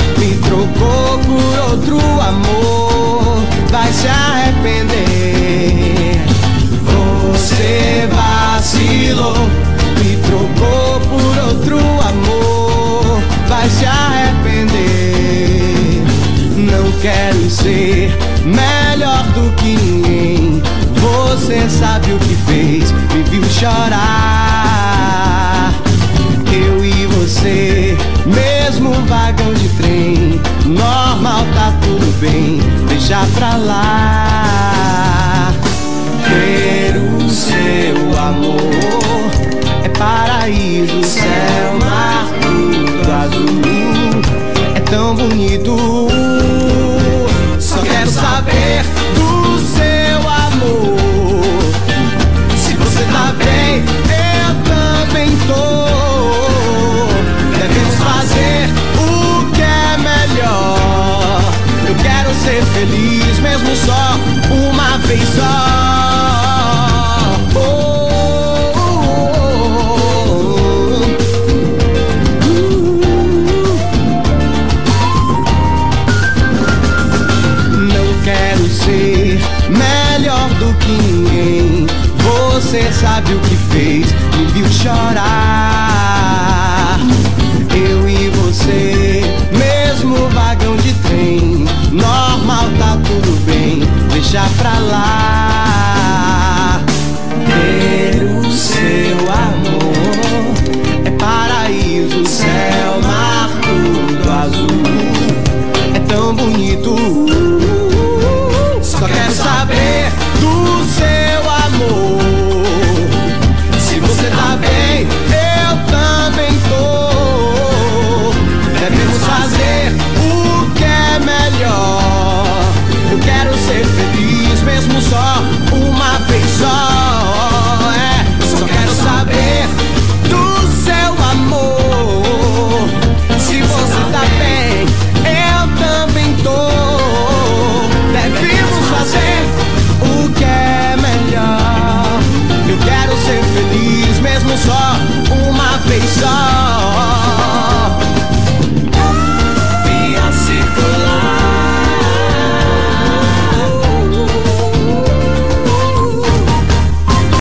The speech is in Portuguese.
me trocou por outro amor, vai se arrepender. Você vacilou, me trocou por outro amor, vai se arrepender. Não quero ser melhor do que ninguém, você sabe o que fez, me viu chorar. Eu e você, mesmo vagão de trem, normal, tá tudo bem, deixa pra lá. Ter o seu amor é paraíso, céu, mar, tudo azul, é tão bonito. Só quero saber do seu amor, se você tá bem, eu também tô. Devemos fazer o que é melhor. Eu quero ser feliz, mesmo só uma vez só.